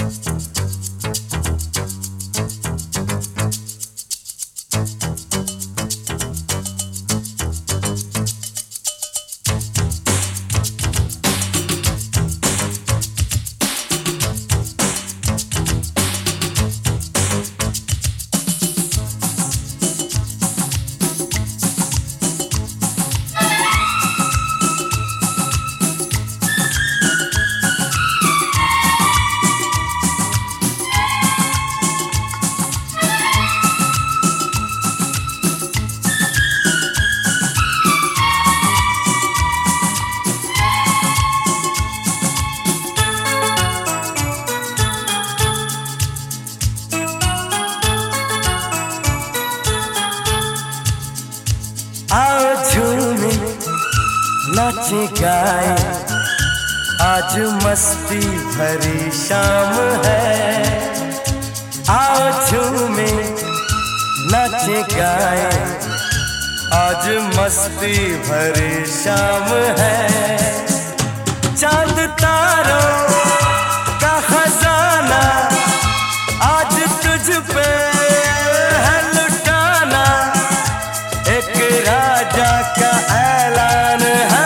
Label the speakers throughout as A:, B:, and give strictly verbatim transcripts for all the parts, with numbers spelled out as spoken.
A: आओ झूमे नाचे गाए, आज मस्ती भरी शाम है। आओ झूमे नाचे गाए, आज मस्ती भरी शाम है। चांद तारों का खजाना आज तुझ पे है लुटाना, एक राजा का ऐलान है।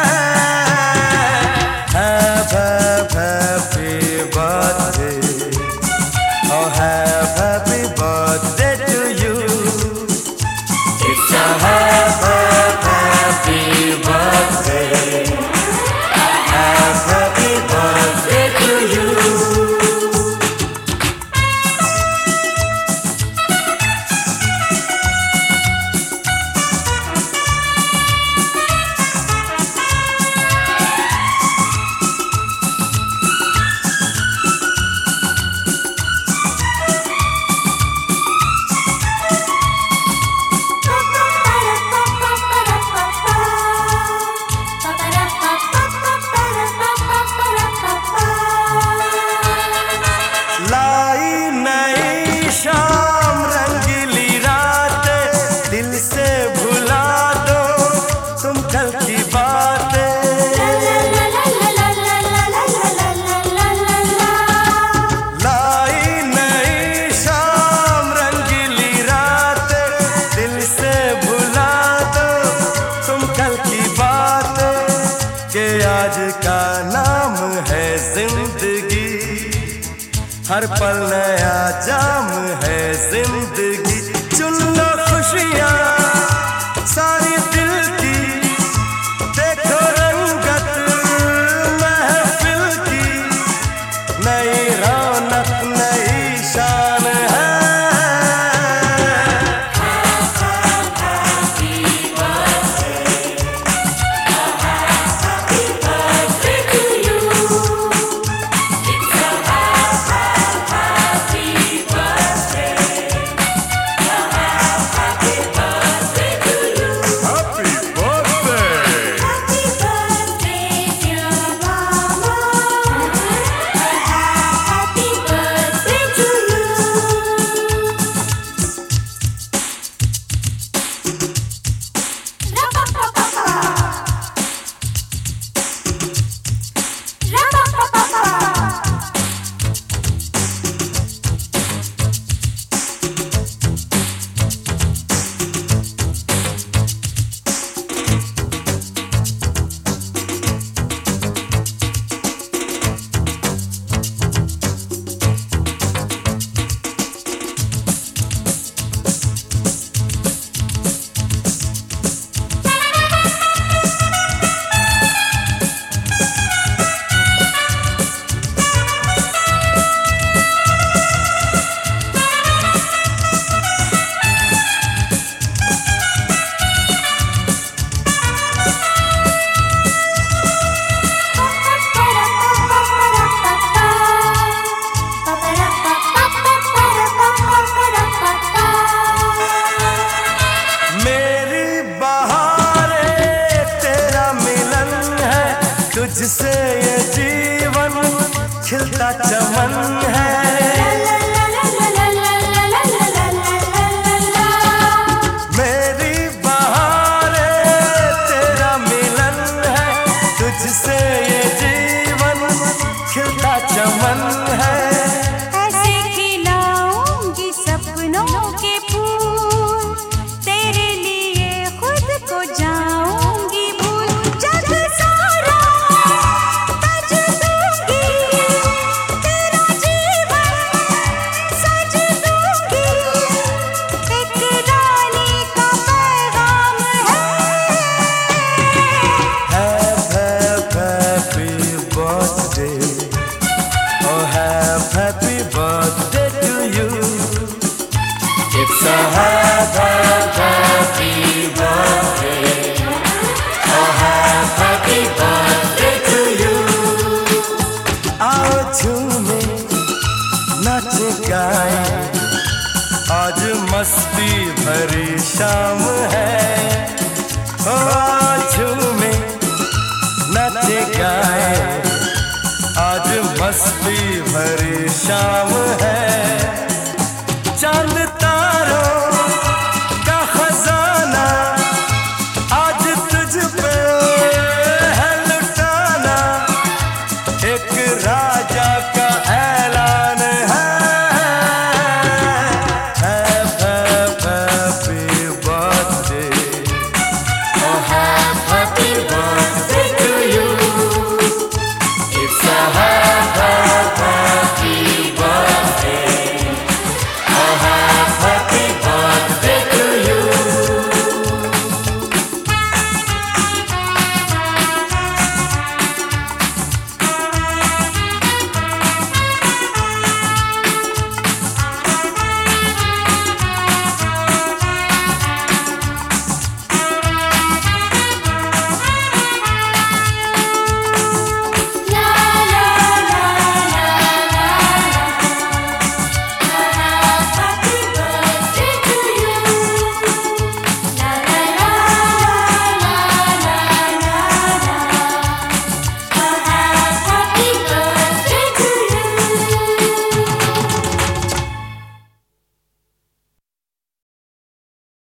A: Happy birthday, oh happy birthday to you. It's a happy birthday, happy birthday to you. आज का नाम है जिंदगी, हर पल नया जाम है जिंदगी। चुन लो खुशियाँ सारी दिल की, देखो रंगत महफिल की, नई रौनक नई शान है। तुझसे ये जीवन खिलता चमन है। मेरी बहारे तेरा मिलन है, तुझसे ये जीवन खिलता चमन है। नाचे गाए, आज मस्ती भरी शाम है। ओ झूमे नाचे गाए, आज मस्ती भरी शाम है।